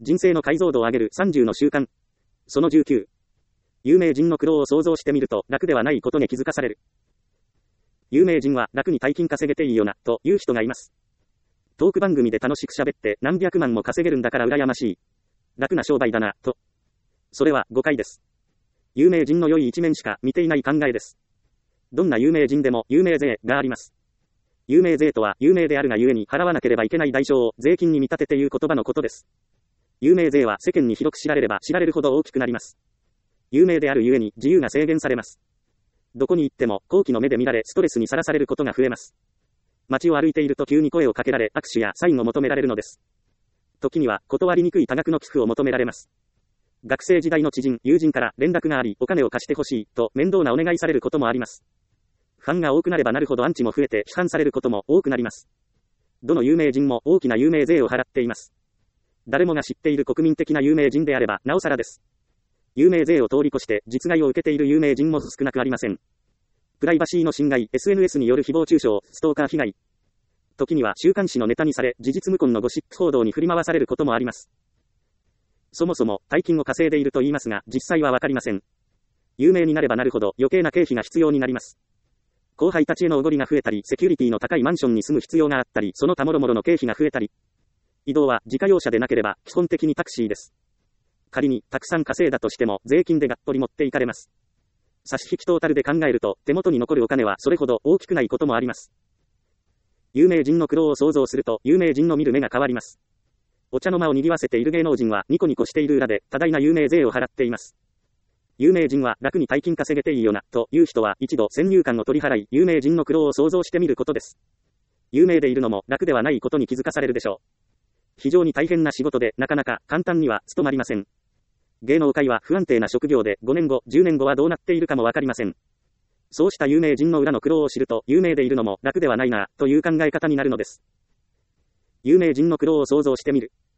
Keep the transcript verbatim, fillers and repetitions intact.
人生の解像度を上げるさんじゅうの習慣。そのじゅうきゅう。有名人の苦労を想像してみると楽ではないことに気づかされる。有名人は楽に大金稼げていいよな、という人がいます。トーク番組で楽しく喋って何百万も稼げるんだから羨ましい。楽な商売だな、と。それは誤解です。有名人の良い一面しか見ていない考えです。どんな有名人でも有名税があります。有名税とは有名であるがゆえに払わなければいけない代償を税金に見立てて言う言葉のことです。有名税は世間に広く知られれば知られるほど大きくなります。有名であるゆえに自由が制限されます。どこに行っても好奇の目で見られストレスにさらされることが増えます。街を歩いていると急に声をかけられ握手やサインを求められるのです。時には断りにくい多額の寄付を求められます。学生時代の知人、友人から連絡がありお金を貸してほしいと面倒なお願いされることもあります。ファンが多くなればなるほどアンチも増えて批判されることも多くなります。どの有名人も大きな有名税を払っています。誰もが知っている国民的な有名人であればなおさらです。有名税を通り越して実害を受けている有名人も少なくありません。プライバシーの侵害、エスエヌエス による誹謗中傷、ストーカー被害。時には週刊誌のネタにされ、事実無根のゴシップ報道に振り回されることもあります。そもそも大金を稼いでいると言いますが、実際はわかりません。有名になればなるほど余計な経費が必要になります。後輩たちへのおごりが増えたり、セキュリティの高いマンションに住む必要があったり、その他諸々の経費が増えたり。移動は自家用車でなければ基本的にタクシーです。仮にたくさん稼いだとしても税金でがっぽり持っていかれます。差し引きトータルで考えると手元に残るお金はそれほど大きくないこともあります。有名人の苦労を想像すると有名人の見る目が変わります。お茶の間を賑わせている芸能人はニコニコしている裏で多大な有名税を払っています。有名人は楽に大金稼げていいよなという人は一度先入観を取り払い有名人の苦労を想像してみることです。有名でいるのも楽ではないことに気づかされるでしょう。非常に大変な仕事でなかなか簡単には務まりません。芸能界は不安定な職業でごねんご、じゅうねんごはどうなっているかもわかりません。そうした有名人の裏の苦労を知ると有名でいるのも楽ではないなという考え方になるのです。有名人の苦労を想像してみる。